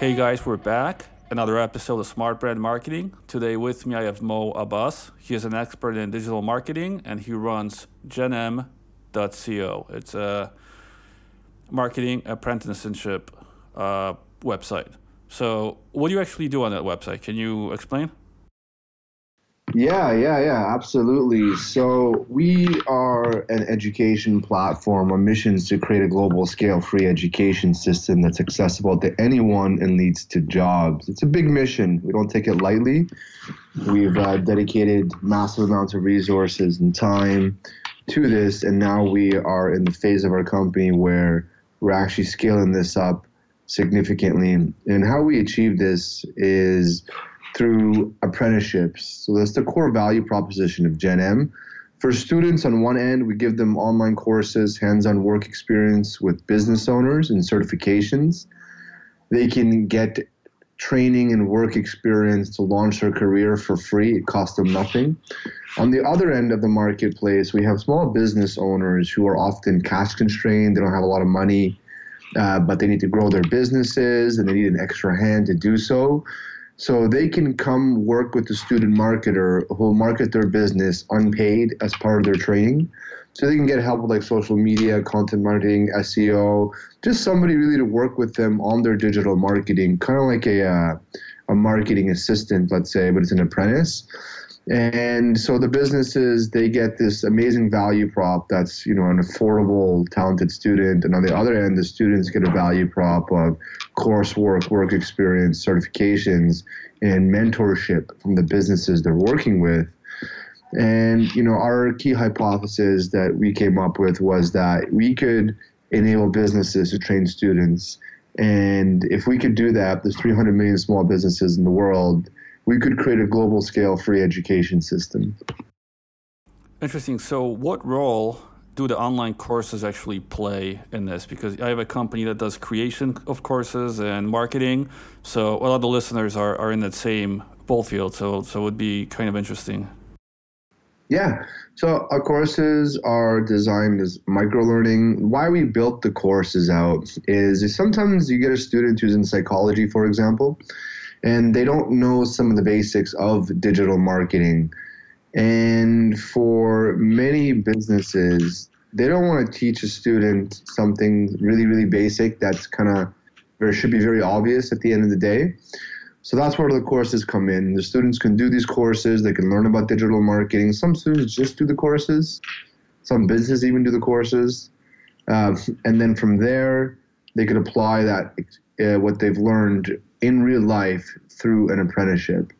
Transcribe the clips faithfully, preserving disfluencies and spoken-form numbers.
Hey guys, we're back. Another episode of Smart Brand Marketing. Today with me I have Mo Abbas. He is an expert in digital marketing and he runs genem dot co. It's a marketing apprenticeship uh, website. So what do you actually do on that website? Can you explain? Yeah, yeah, yeah, absolutely. So we are an education platform. Our mission is to create a global scale free education system that's accessible to anyone and leads to jobs. It's a big mission. We don't take it lightly. We've uh, dedicated massive amounts of resources and time to this, and now we are in the phase of our company where we're actually scaling this up significantly. And how we achieve this is through apprenticeships. So that's the core value proposition of GenM. For students, on one end, we give them online courses, hands-on work experience with business owners and certifications. They can get training and work experience to launch their career for free. It costs them nothing. On the other end of the marketplace, we have small business owners who are often cash constrained. They don't have a lot of money, uh, but they need to grow their businesses and they need an extra hand to do so. So they can come work with the student marketer who will market their business unpaid as part of their training. So they can get help with like social media, content marketing, S E O, just somebody really to work with them on their digital marketing, kind of like a, uh, a marketing assistant, let's say, but it's an apprentice. And so the businesses, they get this amazing value prop that's, you know, an affordable, talented student. And on the other end, the students get a value prop of coursework, work experience, certifications, and mentorship from the businesses they're working with. And, you know, our key hypothesis that we came up with was that we could enable businesses to train students. And if we could do that, there's three hundred million small businesses in the world, we could create a global scale free education system. Interesting. So what role do the online courses actually play in this? Because I have a company that does creation of courses and marketing. So a lot of the listeners are, are in that same ball field. So, so it would be kind of interesting. Yeah. So our courses are designed as microlearning. Why we built the courses out is sometimes you get a student who's in psychology, for example, and they don't know some of the basics of digital marketing. And for many businesses, they don't want to teach a student something really, really basic that's kind of, or should be very obvious at the end of the day. So that's where the courses come in. The students can do these courses. They can learn about digital marketing. Some students just do the courses. Some businesses even do the courses. Uh, and then from there, they could apply that uh, what they've learned in real life through an apprenticeship.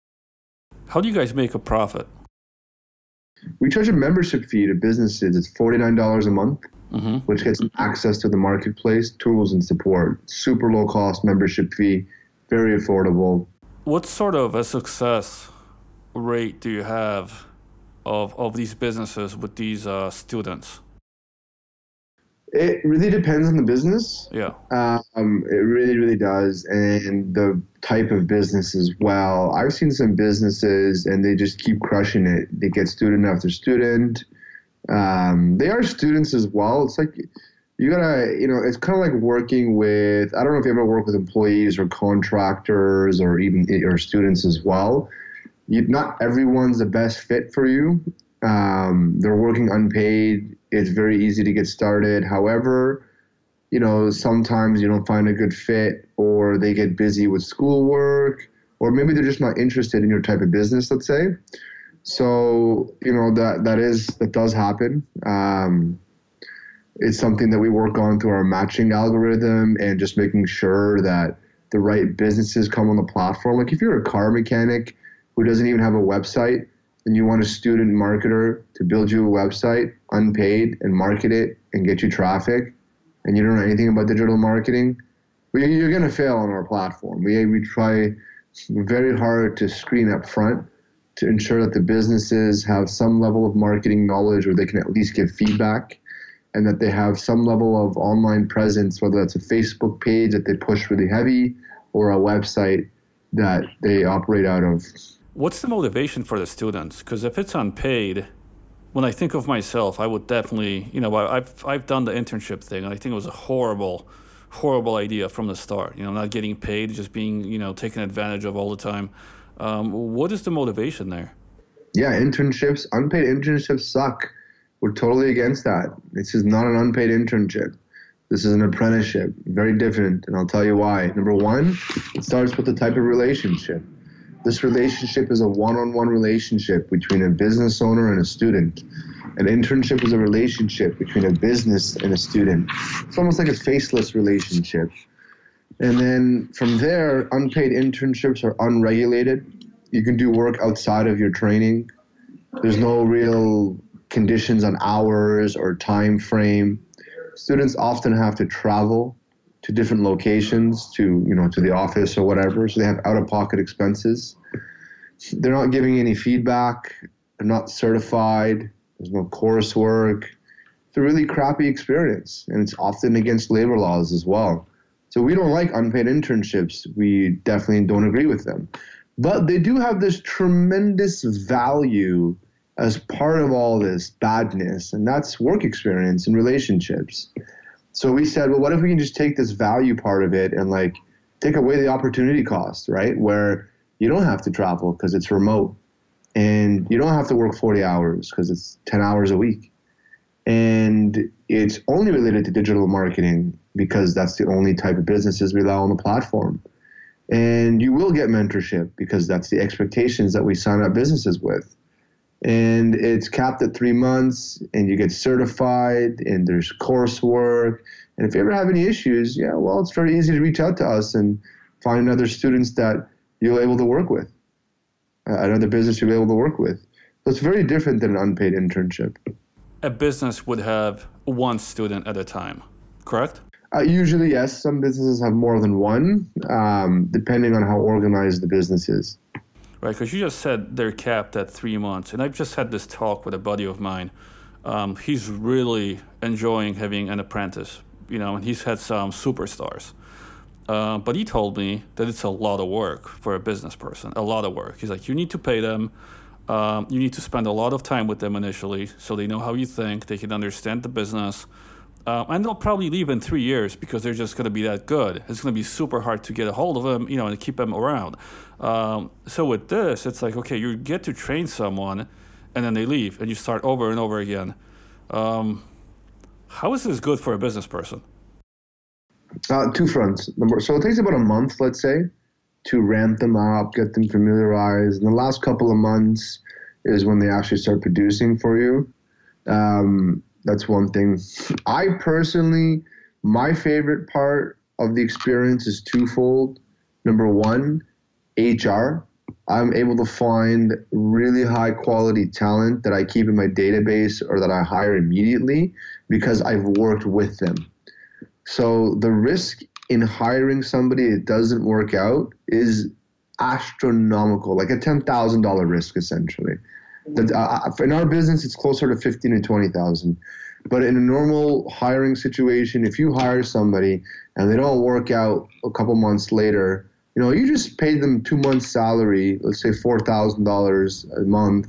How do you guys make a profit? We charge a membership fee to businesses. It's forty-nine dollars a month, mm-hmm. which gets access to the marketplace, tools, and support. Super low cost membership fee, very affordable. What sort of a success rate do you have of, of these businesses with these uh, students? It really depends on the business. Yeah. Um, it really, really does. And the type of business as well. I've seen some businesses and they just keep crushing it. They get student after student. Um, they are students as well. It's like, you gotta, you know, it's kind of like working with, I don't know if you ever work with employees or contractors or even or students as well. You, not everyone's the best fit for you. Um, they're working unpaid. It's very easy to get started. However, you know, sometimes you don't find a good fit or they get busy with schoolwork or maybe they're just not interested in your type of business, let's say. So, you know, that, that is, that does happen. Um, it's something that we work on through our matching algorithm and just making sure that the right businesses come on the platform. Like if you're a car mechanic who doesn't even have a website, and you want a student marketer to build you a website unpaid and market it and get you traffic, and you don't know anything about digital marketing, well, you're going to fail on our platform. We, we try very hard to screen up front to ensure that the businesses have some level of marketing knowledge or they can at least give feedback and that they have some level of online presence, whether that's a Facebook page that they push really heavy or a website that they operate out of. What's the motivation for the students? Because if it's unpaid, when I think of myself, I would definitely, you know, I've I've done the internship thing, and I think it was a horrible, horrible idea from the start. You know, not getting paid, just being, you know, taken advantage of all the time. Um, what is the motivation there? Yeah, internships, unpaid internships suck. We're totally against that. This is not an unpaid internship. This is an apprenticeship, very different, and I'll tell you why. Number one, it starts with the type of relationship. This relationship is a one-on-one relationship between a business owner and a student. An internship is a relationship between a business and a student. It's almost like a faceless relationship. And then from there, unpaid internships are unregulated. You can do work outside of your training. There's no real conditions on hours or time frame. Students often have to travel to different locations, to, you know, to the office or whatever, so they have out-of-pocket expenses. They're not giving any feedback. They're not certified. There's no coursework. It's a really crappy experience, and it's often against labor laws as well. So we don't like unpaid internships. We definitely don't agree with them. But they do have this tremendous value as part of all this badness, and that's work experience and relationships. So we said, well, what if we can just take this value part of it and like take away the opportunity cost, right? Where you don't have to travel because it's remote, and you don't have to work forty hours because it's ten hours a week. And it's only related to digital marketing because that's the only type of businesses we allow on the platform. And you will get mentorship because that's the expectations that we sign up businesses with. And it's capped at three months, and you get certified, and there's coursework. And if you ever have any issues, yeah, well, it's very easy to reach out to us and find other students that you're able to work with, uh, another business you're able to work with. So it's very different than an unpaid internship. A business would have one student at a time, correct? Uh, usually, yes. Some businesses have more than one, um, depending on how organized the business is. Right, because you just said they're capped at three months. And I've just had this talk with a buddy of mine. Um, he's really enjoying having an apprentice, you know, and he's had some superstars. Uh, but he told me that it's a lot of work for a business person, a lot of work. He's like, you need to pay them. Um, you need to spend a lot of time with them initially so they know how you think, they can understand the business. Um, and they'll probably leave in three years because they're just going to be that good. It's going to be super hard to get a hold of them, you know, and keep them around. Um, so with this, it's like, okay, you get to train someone, and then they leave, and you start over and over again. Um, how is this good for a business person? Uh, two fronts. Number, so it takes about a month, let's say, to ramp them up, get them familiarized. And the last couple of months is when they actually start producing for you. Um, That's one thing. I personally, my favorite part of the experience is twofold. Number one, H R. I'm able to find really high quality talent that I keep in my database or that I hire immediately because I've worked with them. So the risk in hiring somebody that doesn't work out is astronomical, like a ten thousand dollars risk essentially. That, uh, in our business, it's closer to fifteen to twenty thousand. But in a normal hiring situation, if you hire somebody and they don't work out a couple months later, you know, you just pay them two months' salary, let's say four thousand dollars a month,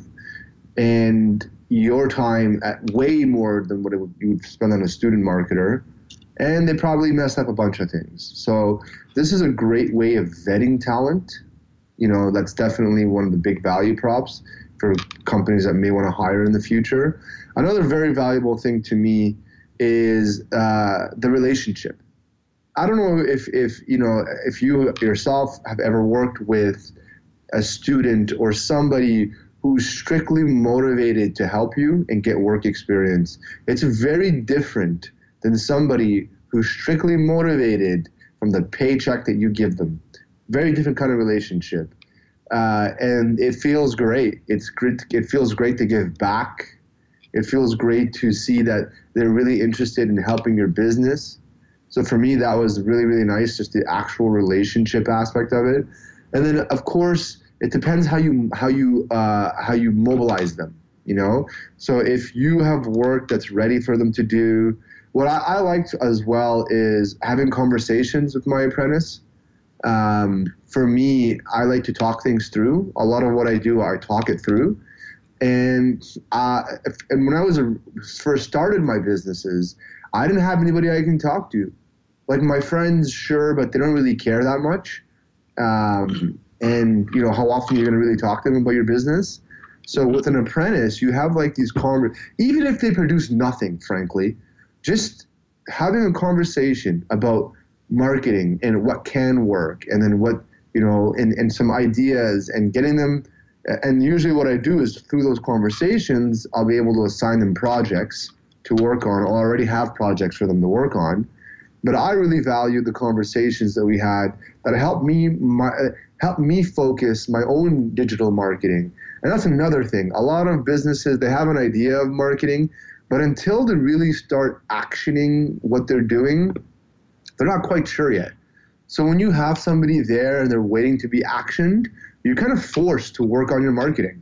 and your time at way more than what it would, you would spend on a student marketer, and they probably mess up a bunch of things. So this is a great way of vetting talent. You know, that's definitely one of the big value props for companies that may want to hire in the future. Another very valuable thing to me is uh, the relationship. I don't know if, if you know if you yourself have ever worked with a student or somebody who's strictly motivated to help you and get work experience. It's very different than somebody who's strictly motivated from the paycheck that you give them. Very different kind of relationship. Uh, and it feels great. It's great. It feels great to give back. It feels great to see that they're really interested in helping your business. So for me, that was really, really nice, just the actual relationship aspect of it. And then, of course, it depends how you how you uh, how you mobilize them. You know, so if you have work that's ready for them to do, what I, I liked as well is having conversations with my apprentice. Um, for me, I like to talk things through. A lot of what I do, I talk it through. And uh, if, and when I was a, first started my businesses, I didn't have anybody I can talk to. like my friends, sure, but they don't really care that much. Um, and you know, how often you're going to really talk to them about your business. So with an apprentice, you have like these conver- even if they produce nothing, frankly, just having a conversation about marketing and what can work, and then what, you know, and, and some ideas, and getting them. And usually what I do is through those conversations, I'll be able to assign them projects to work on. I'll already have projects for them to work on. But I really value the conversations that we had that helped me my, helped me focus my own digital marketing. And that's another thing. A lot of businesses, they have an idea of marketing, but until they really start actioning what they're doing, they're not quite sure yet. So when you have somebody there and they're waiting to be actioned, you're kind of forced to work on your marketing.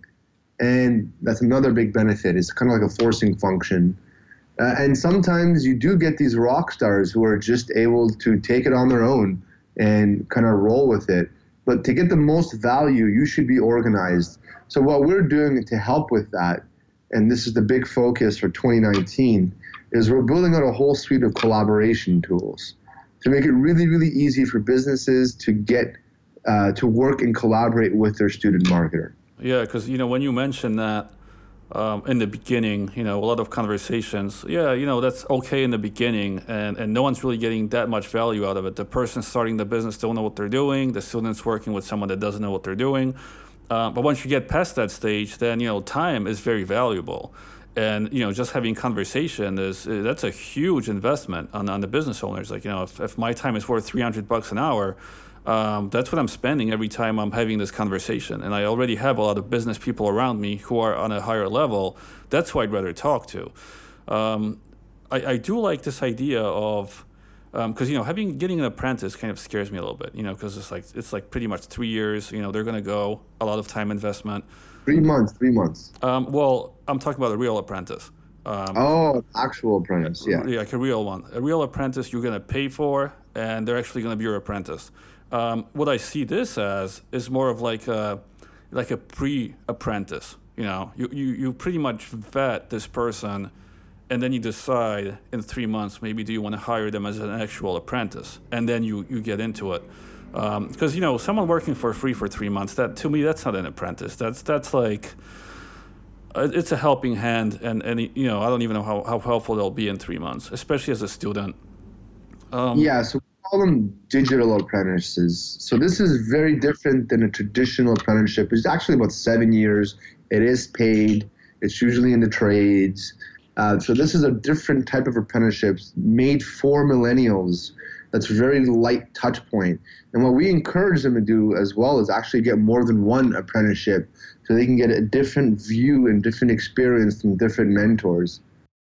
And that's another big benefit. It's kind of like a forcing function. Uh, and sometimes you do get these rock stars who are just able to take it on their own and kind of roll with it. But to get the most value, you should be organized. So what we're doing to help with that, and this is the big focus for twenty nineteen, is we're building out a whole suite of collaboration tools to make it really, really easy for businesses to get uh, to work and collaborate with their student marketer. Yeah, because, you know, when you mentioned that um, in the beginning, you know, a lot of conversations, yeah, you know, that's okay in the beginning, and, and no one's really getting that much value out of it. The person starting the business don't know what they're doing. The student's working with someone that doesn't know what they're doing. Uh, but once you get past that stage, then, you know, time is very valuable. And, you know, just having conversation is, uh, that's a huge investment on, on the business owners. Like, you know, if, if my time is worth three hundred bucks an hour, um, that's what I'm spending every time I'm having this conversation. And I already have a lot of business people around me who are on a higher level. That's who I'd rather talk to. Um, I, I do like this idea of, because, um, you know, having getting an apprentice kind of scares me a little bit, you know, because it's like it's like pretty much three years, you know, they're going to go, a lot of time investment. Three months, three months. Um, well, I'm talking about a real apprentice. Um, oh, actual apprentice, yeah. Yeah, like a real one. A real apprentice you're going to pay for, and they're actually going to be your apprentice. Um, what I see this as is more of like a, like a pre-apprentice. You know, you, you, you pretty much vet this person, and then you decide in three months, maybe do you want to hire them as an actual apprentice? And then you, you get into it. Because, um, you know, someone working for free for three months, that to me, that's not an apprentice. That's that's like, it's a helping hand. And, and you know, I don't even know how, how helpful they'll be in three months, especially as a student. Um, yeah, so we call them digital apprentices. So this is very different than a traditional apprenticeship. It's actually about seven years. It is paid. It's usually in the trades. Uh, so this is a different type of apprenticeship made for millennials. That's very light touch point. And what we encourage them to do as well is actually get more than one apprenticeship so they can get a different view and different experience from different mentors.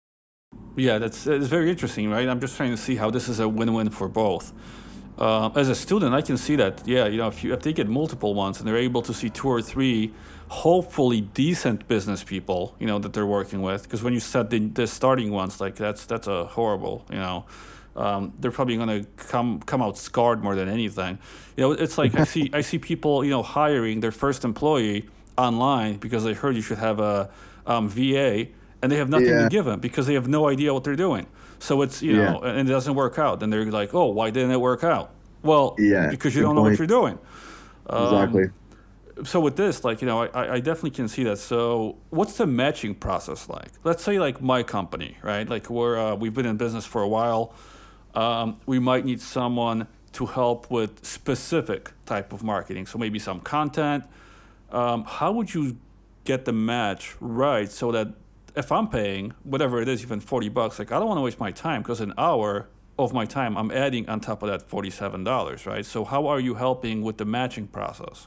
Yeah, that's, that's very interesting, right? I'm just trying to see how this is a win-win for both. Uh, as a student, I can see that, yeah, you know, if, you, if they get multiple ones and they're able to see two or three hopefully decent business people, you know, that they're working with, because when you set the, the starting ones, like that's that's a horrible, you know, um, they're probably going to come come out scarred more than anything. You know, it's like I see I see people, you know, hiring their first employee online because they heard you should have a um, V A, and they have nothing yeah. to give them because they have no idea what they're doing. So it's, you know, yeah. and it doesn't work out. And they're like, oh, why didn't it work out? Well, yeah, because you don't know point. what you're doing. Um, exactly. So with this, like, you know, I, I definitely can see that. So what's the matching process like? Let's say like my company, right? Like we're, uh, we've been in business for a while. Um, we might need someone to help with specific type of marketing. So maybe some content. Um, how would you get the match right so that if I'm paying whatever it is, even forty bucks, like I don't want to waste my time because an hour of my time I'm adding on top of that forty-seven dollars, right? So how are you helping with the matching process?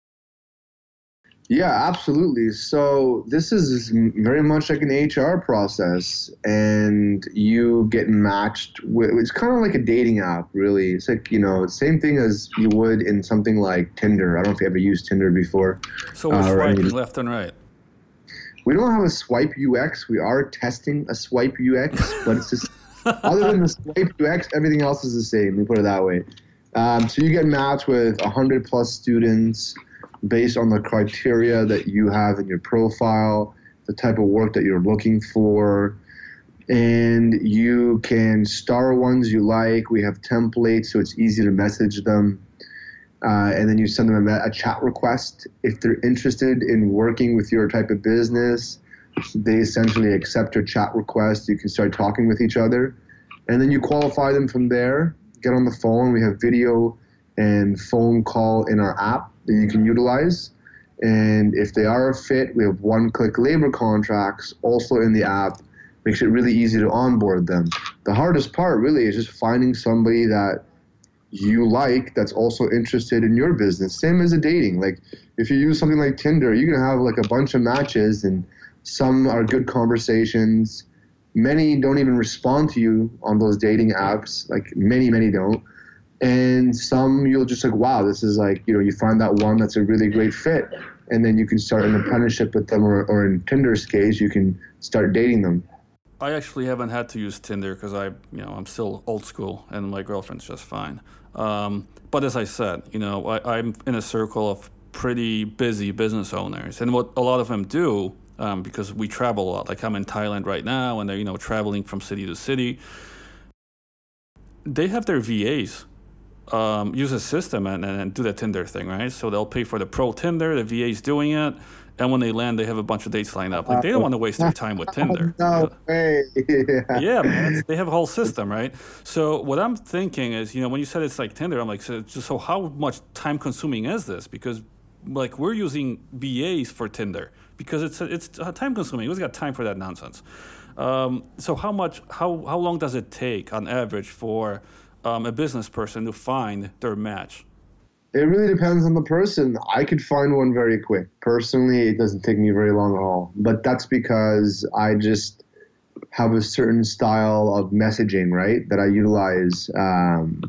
Yeah, absolutely. So this is very much like an H R process, and you get matched with, it's kind of like a dating app, really. It's like, you know, same thing as you would in something like Tinder. I don't know if you ever used Tinder before. So we're uh, swiping left and right. We don't have a swipe U X. We are testing a swipe U X, but it's just, other than the swipe U X, everything else is the same. We put it that way. Um, so you get matched with one hundred plus students based on the criteria that you have in your profile, the type of work that you're looking for. and you can star ones you like. We have templates, so it's easy to message them. Uh, and then you send them a, a chat request. If they're interested in working with your type of business, they essentially accept your chat request. You can start talking with each other. And then you qualify them from there, get on the phone. We have video and phone call in our app that you can utilize. And if they are a fit, we have one-click labor contracts also in the app. Makes it really easy to onboard them. The hardest part really is just finding somebody that you like that's also interested in your business. Same as a dating. Like if you use something like Tinder, you can have like a bunch of matches and some are good conversations. Many don't even respond to you on those dating apps. Like many, many don't. And some you'll just like, wow, this is like, you know, you find that one that's a really great fit. And then you can start an apprenticeship with them, or, or in Tinder's case, you can start dating them. I actually haven't had to use Tinder because I, you know, I'm still old school and my girlfriend's just fine. Um, but as I said, you know, I, I'm in a circle of pretty busy business owners, and what a lot of them do, um, because we travel a lot. Like I'm in Thailand right now, and they're, you know, traveling from city to city. They have their V As um, use a system and, and, and do the Tinder thing, right? So they'll pay for the pro Tinder, the V A's doing it. And when they land, they have a bunch of dates lined up. Like they don't want to waste their time with Tinder. No way. Yeah, yeah man. It's, they have a whole system, right? So what I'm thinking is, you know, when you said it's like Tinder, I'm like, so, just, so how much time consuming is this? Because like we're using V As for Tinder because it's it's time consuming. Who's got time for that nonsense? Um, so how much, how how long does it take on average for um, a business person to find their match? It really depends on the person. I could find one very quick. Personally, it doesn't take me very long at all. But that's because I just have a certain style of messaging, right, that I utilize. Um,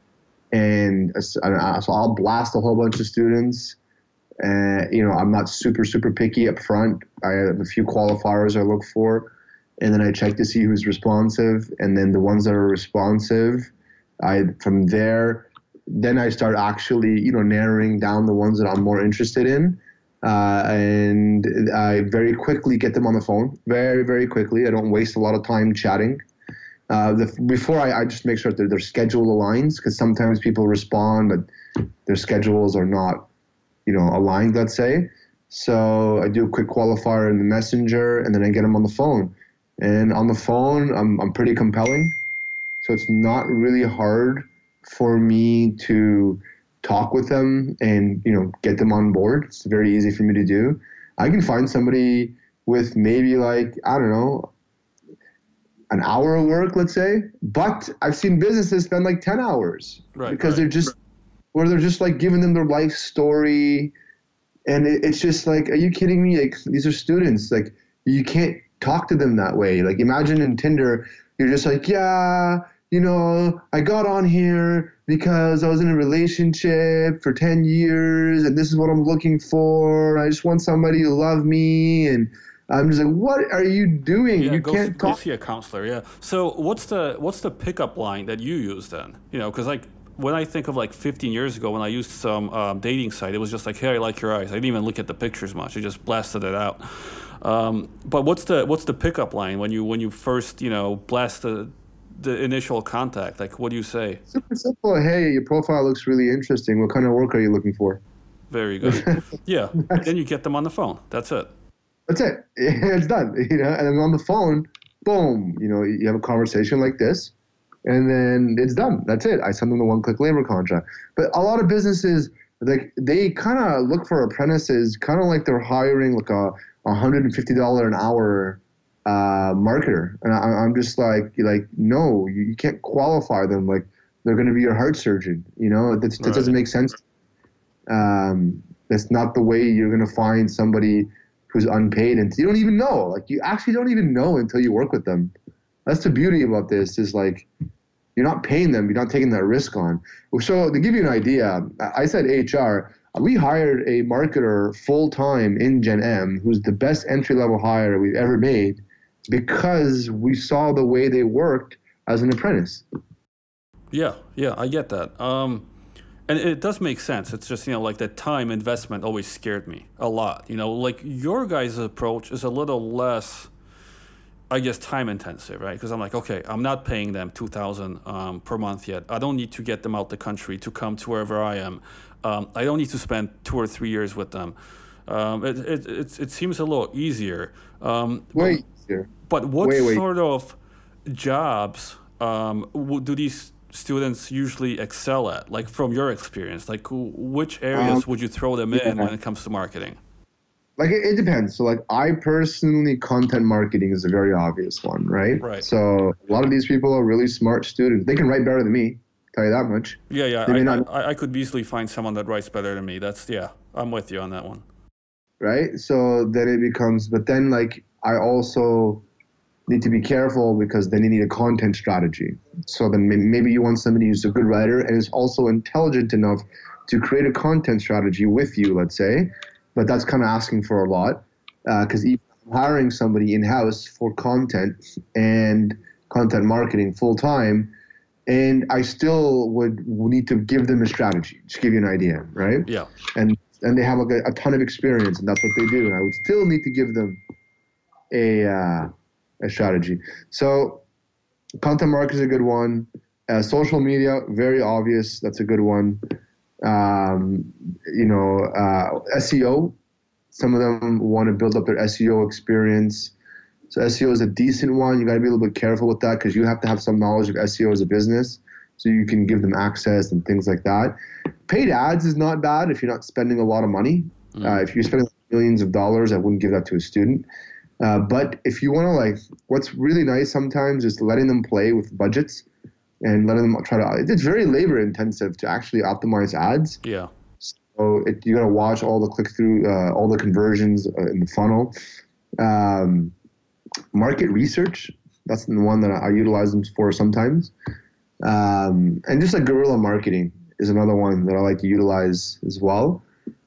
and so I'll blast a whole bunch of students. And, you know, I'm not super, super picky up front. I have a few qualifiers I look for. And then I check to see who's responsive. And then the ones that are responsive, I from there... then I start actually, you know, narrowing down the ones that I'm more interested in. Uh, and I very quickly get them on the phone, very, very quickly. I don't waste a lot of time chatting. Uh, the, before I, I just make sure that their schedule aligns, because sometimes people respond, but their schedules are not, you know, aligned, let's say. So I do a quick qualifier in the messenger, and then I get them on the phone. And on the phone, I'm I'm pretty compelling. So it's not really hard for me to talk with them and, you know, get them on board. It's very easy for me to do. I can find somebody with maybe like, I don't know, an hour of work, let's say. But I've seen businesses spend like ten hours right, because right. they're just, where they're just like giving them their life story. And it, it's just like, are you kidding me? Like these are students. Like you can't talk to them that way. Like imagine in Tinder, you're just like, yeah, you know, I got on here because I was in a relationship for ten years and this is what I'm looking for. I just want somebody to love me. And I'm just like, what are you doing? Yeah, you go, can't go talk. see a counselor, yeah. So what's the what's the pickup line that you use then? You know, because like when I think of like fifteen years ago when I used some um, dating site, it was just like, hey, I like your eyes. I didn't even look at the pictures much. I just blasted it out. Um, but what's the what's the pickup line when you when you first, you know, blast the the initial contact? Like, what do you say? Super simple. Hey, your profile looks really interesting. What kind of work are you looking for? Very good. Yeah. Then you get them on the phone. That's it. That's it. It's done. You know, and then on the phone, boom, you know, you have a conversation like this, and then it's done. That's it. I send them the one-click labor contract. But a lot of businesses, like, they kind of look for apprentices, kind of like they're hiring like a one hundred fifty dollars an hour uh, marketer. And I, I'm just like, like, no, you, you can't qualify them. Like, they're going to be your heart surgeon. You know, that, that right. doesn't make sense. Um, that's not the way you're going to find somebody who's unpaid, and you don't even know. Like, you actually don't even know until you work with them. That's the beauty about this, is like, you're not paying them, you're not taking that risk on. So to give you an idea, I said H R, we hired a marketer full-time in Gen M who's the best entry-level hire we've ever made because we saw the way they worked as an apprentice. Yeah, yeah, I get that. Um, and it does make sense. It's just, you know, like that time investment always scared me a lot. You know, like your guys' approach is a little less, I guess, time intensive, right? Because I'm like, okay, I'm not paying them two thousand um, per month yet. I don't need to get them out the country to come to wherever I am. Um, I don't need to spend two or three years with them. Um, it, it, it, it seems a little easier. Um, Way but, easier. But what Way, way. sort of jobs um, w- do these students usually excel at? Like from your experience, like which areas um, would you throw them yeah. in when it comes to marketing? Like it, it depends. So like I personally, content marketing is a very obvious one, right? Right. So a lot of these people are really smart students. They can write better than me, tell you that much. Yeah, yeah. I, not, I, I could easily find someone that writes better than me. That's, yeah, I'm with you on that one. Right? So then it becomes, but then like I also need to be careful because then you need a content strategy. So then maybe you want somebody who's a good writer and is also intelligent enough to create a content strategy with you, let's say. But that's kind of asking for a lot because uh, even hiring somebody in-house for content and content marketing full-time, and I still would need to give them a strategy, just give you an idea, right? Yeah. And and they have like a, a ton of experience, and that's what they do. And I would still need to give them a uh, a strategy. So content marketing is a good one. Uh, social media, very obvious. That's a good one. Um, you know, uh, S E O. Some of them want to build up their S E O experience. So S E O is a decent one. You got to be a little bit careful with that because you have to have some knowledge of S E O as a business so you can give them access and things like that. Paid ads is not bad if you're not spending a lot of money. Mm. Uh, if you're spending millions of dollars, I wouldn't give that to a student. Uh, but if you want to, like, what's really nice sometimes is letting them play with budgets and letting them try to, it's very labor intensive to actually optimize ads. Yeah. So it, you got to watch all the click through, uh, all the conversions uh, in the funnel. Um, market research, that's the one that I, I utilize them for sometimes. Um, and just like guerrilla marketing is another one that I like to utilize as well.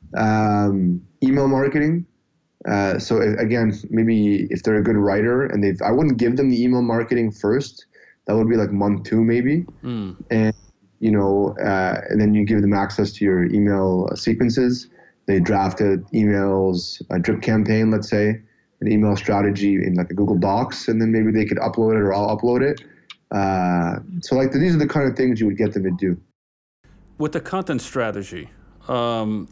Um, email marketing. Uh, so if, again, maybe if they're a good writer and they've, I wouldn't give them the email marketing first. That would be like month two maybe. Mm. And, you know, uh, and then you give them access to your email sequences. They drafted emails, a drip campaign, let's say, an email strategy in like a Google Docs, and then maybe they could upload it or I'll upload it. Uh, so like these are the kind of things you would get them to do. With the content strategy, um,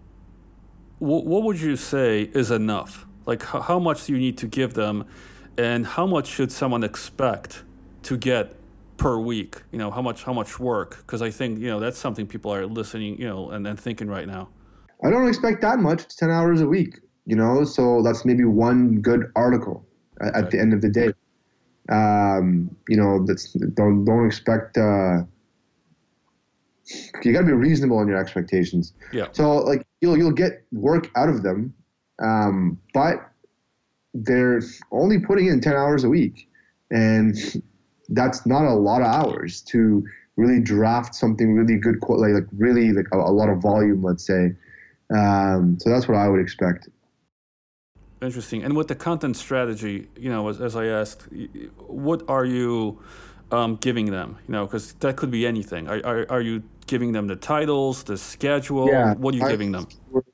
w- what would you say is enough? Like h- how much do you need to give them, and how much should someone expect to get per week? You know, how much how much work? Because I think, you know, that's something people are listening, you know, and, and thinking right now. I don't expect that much. It's ten hours a week, you know, so that's maybe one good article at, okay. at the end of the day. Um, you know, that's don't don't expect. Uh, you got to be reasonable in your expectations. Yeah. So like you'll you'll get work out of them, um, but they're only putting in ten hours a week, and that's not a lot of hours to really draft something really good, like like really like a, a lot of volume, let's say. Um, so that's what I would expect. Interesting. And with the content strategy, you know, as, as I asked, what are you um, giving them? You know, because that could be anything. Are, are are you giving them the titles, the schedule? Yeah, what are you giving them?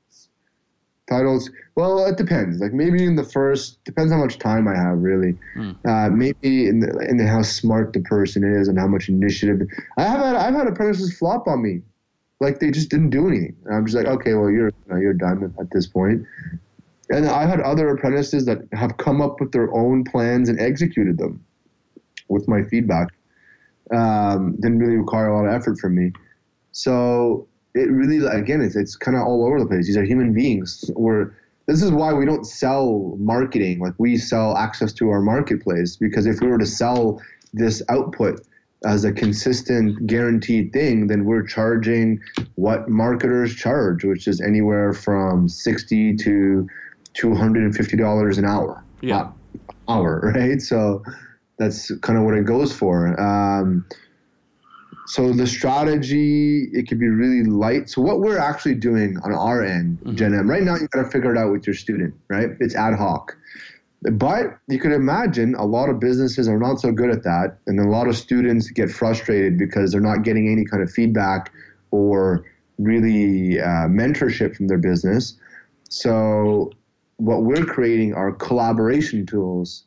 Titles. Well, it depends. Like maybe in the first, depends how much time I have, really. Mm. Uh, maybe in the, in the how smart the person is and how much initiative. I have had I've had apprentices flop on me, like they just didn't do anything. And I'm just like, okay, well you're you know, you're done at this point. And I had other apprentices that have come up with their own plans and executed them with my feedback. Um, didn't really require a lot of effort from me. So it really, again, it's, it's kind of all over the place. These are human beings. We're, this is why we don't sell marketing. Like we sell access to our marketplace, because if we were to sell this output as a consistent, guaranteed thing, then we're charging what marketers charge, which is anywhere from sixty to two hundred fifty dollars an hour. Yeah. Hour, right? So that's kind of what it goes for. Um, so the strategy, it could be really light. So what we're actually doing on our end, mm-hmm. Gen M, right now you got to figure it out with your student, right? It's ad hoc. But you could imagine a lot of businesses are not so good at that. And a lot of students get frustrated because they're not getting any kind of feedback or really uh, mentorship from their business. So what we're creating are collaboration tools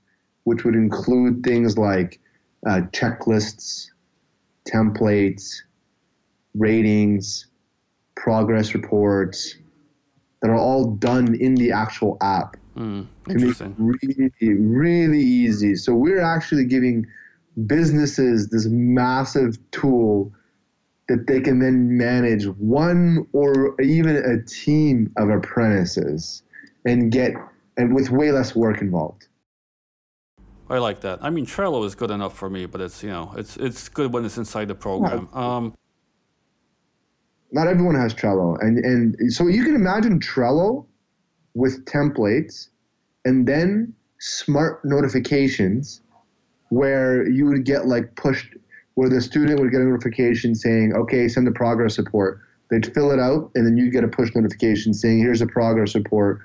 which would include things like uh, checklists, templates, ratings, progress reports that are all done in the actual app. Mm, interesting. Really, really easy. So we're actually giving businesses this massive tool that they can then manage one or even a team of apprentices and get, and with way less work involved. I like that. I mean, Trello is good enough for me, but it's, you know, it's it's good when it's inside the program. Um, Not everyone has Trello. And, and so you can imagine Trello with templates and then smart notifications where you would get like pushed, where the student would get a notification saying, okay, send a progress report. They'd fill it out, and then you get a push notification saying, here's a progress report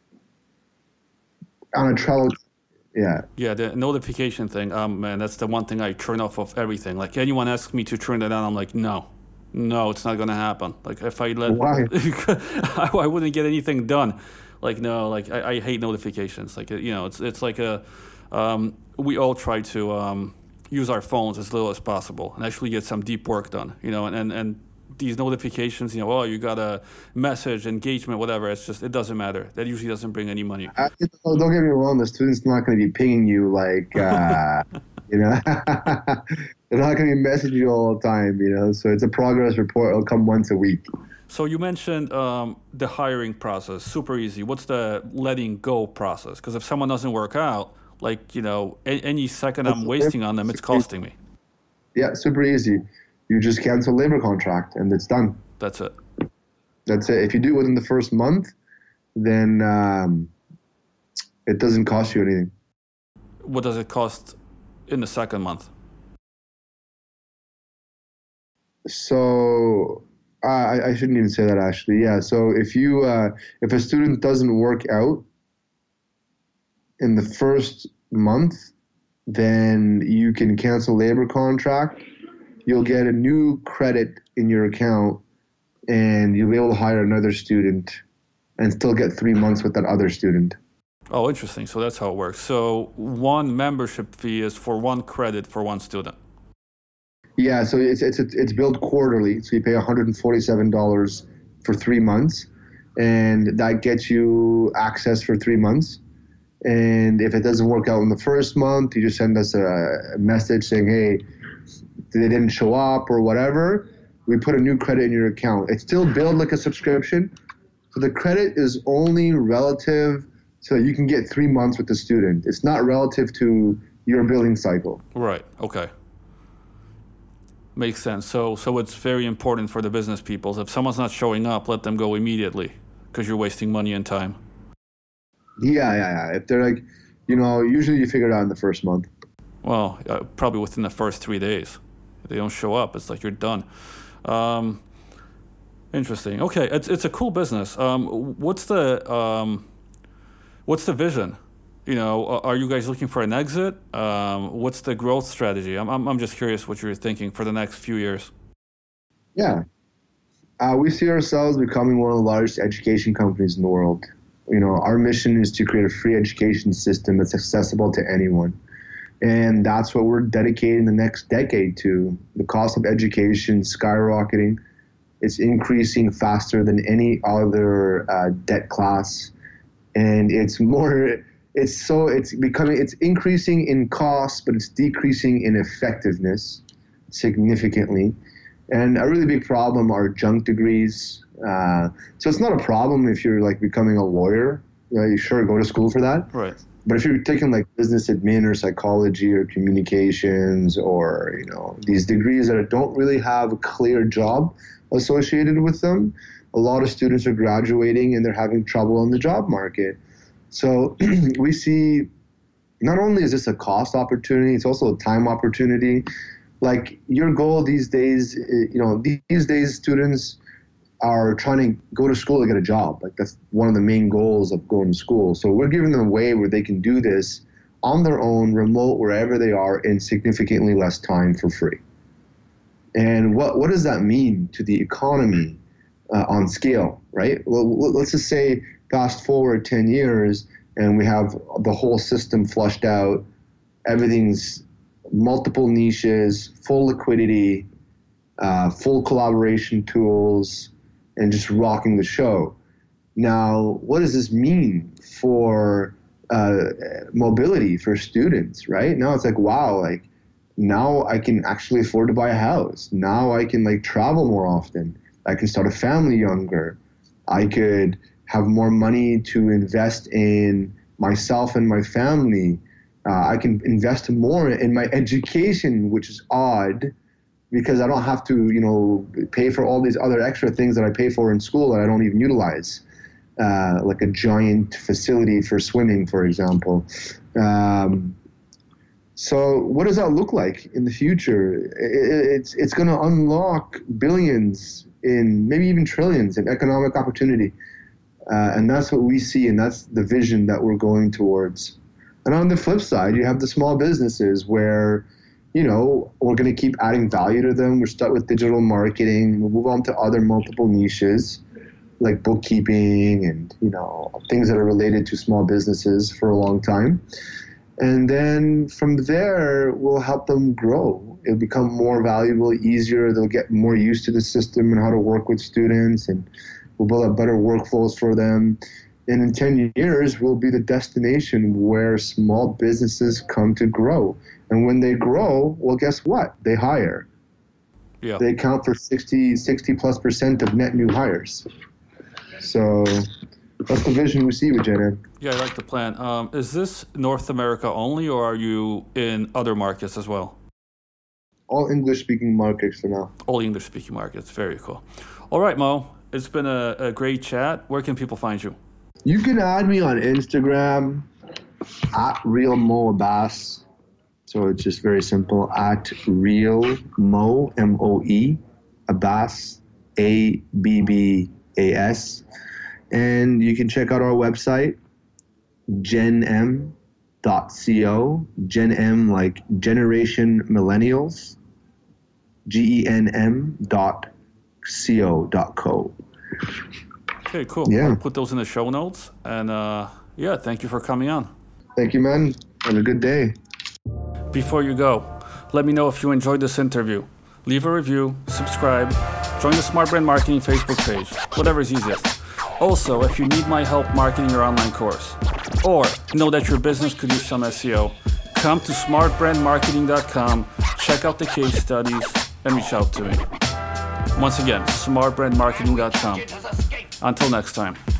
on a Trello. Yeah. Yeah, the notification thing, um, man, that's the one thing I turn off of everything. Like, anyone asks me to turn it on, I'm like, no. No, it's not going to happen. Like, if I let... Why? I, I wouldn't get anything done. Like, no, like, I, I hate notifications. Like, you know, it's it's like a... Um, we all try to... Um, use our phones as little as possible and actually get some deep work done, you know, and, and, and these notifications, you know, oh, you got a message, engagement, whatever, it's just, it doesn't matter. That usually doesn't bring any money. Uh, don't get me wrong, the student's not going to be pinging you like, uh, you know, they're not going to be messaging you all the time, you know, so it's a progress report. It'll come once a week. So you mentioned um, the hiring process, super easy. What's the letting go process? Because if someone doesn't work out, like, you know, any second I'm wasting on them, it's costing me. Yeah, super easy. You just cancel labor contract and it's done. That's it. That's it. If you do it within the first month, then um, it doesn't cost you anything. What does it cost in the second month? So I, I shouldn't even say that actually. Yeah. So if you uh, if a student doesn't work out in the first month, then you can cancel labor contract. You'll get a new credit in your account, and you'll be able to hire another student and still get three months with that other student. Oh, interesting. So that's how it works. So one membership fee is for one credit for one student. Yeah, so it's it's it's billed quarterly. So you pay one hundred forty-seven dollars for three months, and that gets you access for three months. And if it doesn't work out in the first month, you just send us a message saying, hey, they didn't show up or whatever. We put a new credit in your account. It's still billed like a subscription. So the credit is only relative so you can get three months with the student. It's not relative to your billing cycle. Right. Okay. Makes sense. So so it's very important for the business people. If someone's not showing up, let them go immediately because you're wasting money and time. Yeah, yeah, yeah. If they're like, you know, usually you figure it out in the first month. Well, uh, probably within the first three days. If they don't show up, it's like you're done. Um, interesting. Okay, it's it's a cool business. Um, what's the um, what's the vision? You know, are you guys looking for an exit? Um, what's the growth strategy? I'm I'm I'm just curious what you're thinking for the next few years. Yeah, uh, we see ourselves becoming one of the largest education companies in the world. You know, our mission is to create a free education system that's accessible to anyone. And that's what we're dedicating the next decade to. The cost of education is skyrocketing. It's increasing faster than any other uh, debt class. And it's more, it's so, it's becoming, it's increasing in cost, but it's decreasing in effectiveness significantly. And a really big problem are junk degrees. Uh, so it's not a problem if you're like becoming a lawyer. You know, you sure go to school for that. Right. But if you're taking like business admin or psychology or communications or, you know, these degrees that don't really have a clear job associated with them, a lot of students are graduating and they're having trouble in the job market. So we see not only is this a cost opportunity, it's also a time opportunity. Like your goal these days, you know, these days students are trying to go to school to get a job. Like that's one of the main goals of going to school. So we're giving them a way where they can do this on their own, remote, wherever they are, in significantly less time for free. And what, what does that mean to the economy uh, on scale, right? Well, let's just say fast forward ten years and we have the whole system flushed out. everything's multiple niches, full liquidity, uh, full collaboration tools, and just rocking the show. Now, what does this mean for uh, mobility for students, right? Now it's like, wow, like now I can actually afford to buy a house. Now I can like travel more often. I can start a family younger. I could have more money to invest in myself and my family. Uh, I can invest more in my education, which is odd because I don't have to, you know, pay for all these other extra things that I pay for in school that I don't even utilize. Uh, like a giant facility for swimming, for example. Um, so what does that look like in the future? It, it's it's going to unlock billions in maybe even trillions in economic opportunity. Uh, and that's what we see, and that's the vision that we're going towards. And on the flip side, you have the small businesses where, you know, we're going to keep adding value to them. We're start with digital marketing. We'll move on to other multiple niches, like bookkeeping and, you know, things that are related to small businesses for a long time. And then from there, we'll help them grow. It'll become more valuable, easier. They'll get more used to the system and how to work with students, and we'll build up better workflows for them. And in ten years, we'll be the destination where small businesses come to grow. And when they grow, well, guess what? They hire. Yeah. They account for sixty, sixty plus percent of net new hires. So that's the vision we see with GenM. Yeah, I like the plan. Um, is this North America only, or are you in other markets as well? All English-speaking markets for now. All English-speaking markets. Very cool. All right, Mo. It's been a, a great chat. Where can people find you? You can add me on Instagram at Real Mo Abbas. So it's just very simple, at Real Mo, M O E, Abbas, A B B A S. And you can check out our website, genm dot co. GenM like Generation Millennials, G E N M dot co dot co. Okay, cool. Yeah. I'll put those in the show notes. And uh, yeah, thank you for coming on. Thank you, man. Have a good day. Before you go, let me know if you enjoyed this interview. Leave a review, subscribe, join the Smart Brand Marketing Facebook page, whatever is easiest. Also, if you need my help marketing your online course, or know that your business could use some S E O, come to smart brand marketing dot com, check out the case studies, and reach out to me. Once again, smart brand marketing dot com. Until next time.